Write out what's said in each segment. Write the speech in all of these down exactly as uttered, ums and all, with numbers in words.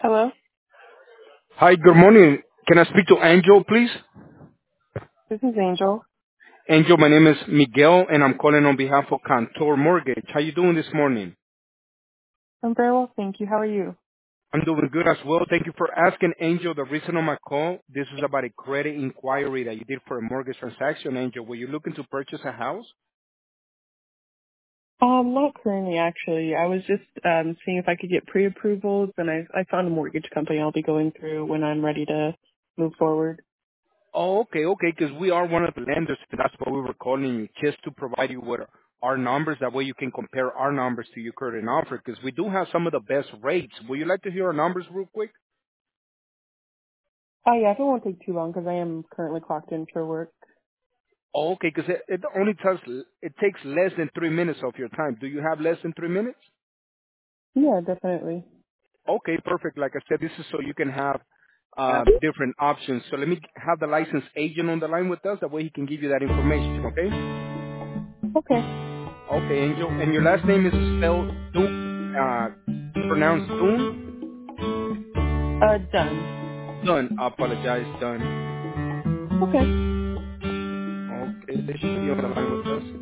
Hello, Hi, good morning. Can I speak to Angel, please? this is Angel. Angel, my name is Miguel, and I'm calling on behalf of Cantor Mortgage. How you doing this morning? I'm very well, thank you. How are you? I'm doing good as well. Thank you for asking, Angel. The reason of my call, this is about a credit inquiry that you did for a mortgage transaction, Angel. Were you looking to purchase a house? Um, not currently, actually. I was just um seeing if I could get pre-approvals, and I I found a mortgage company I'll be going through when I'm ready to move forward. Oh, okay, okay, because we are one of the lenders, and that's why we were calling you, just to provide you with our numbers. That way you can compare our numbers to your current offer, because we do have some of the best rates. Would you like to hear our numbers real quick? Oh yeah, if it won't take too long because I am currently clocked in for work. Oh, okay, because it, it only takes it takes less than three minutes of your time. Do you have less than three minutes? Yeah, definitely. Okay, perfect. Like I said, this is so you can have uh, different options. So let me have the licensed agent on the line with us. That way he can give you that information. Okay. Okay. Okay, Angel. And your last name is spelled Dune, uh, pronounced Dune. Uh, done. Done. I apologize. Done. Okay. Okay, they should be on the line with us.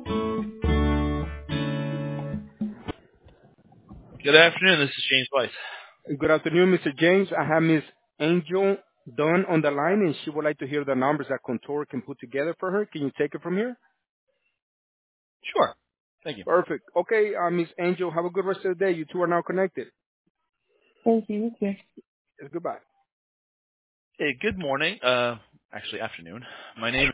Good afternoon. This is James Weiss. Good afternoon, Mister James. I have Miss Angel Dunn on the line, and she would like to hear the numbers that Contour can put together for her. Can you take it from here? Sure. Thank you. Perfect. Okay, uh, Miss Angel, have a good rest of the day. You two are now connected. Thank you. You too. Yes, goodbye. Hey, good morning. Uh, actually, afternoon. My name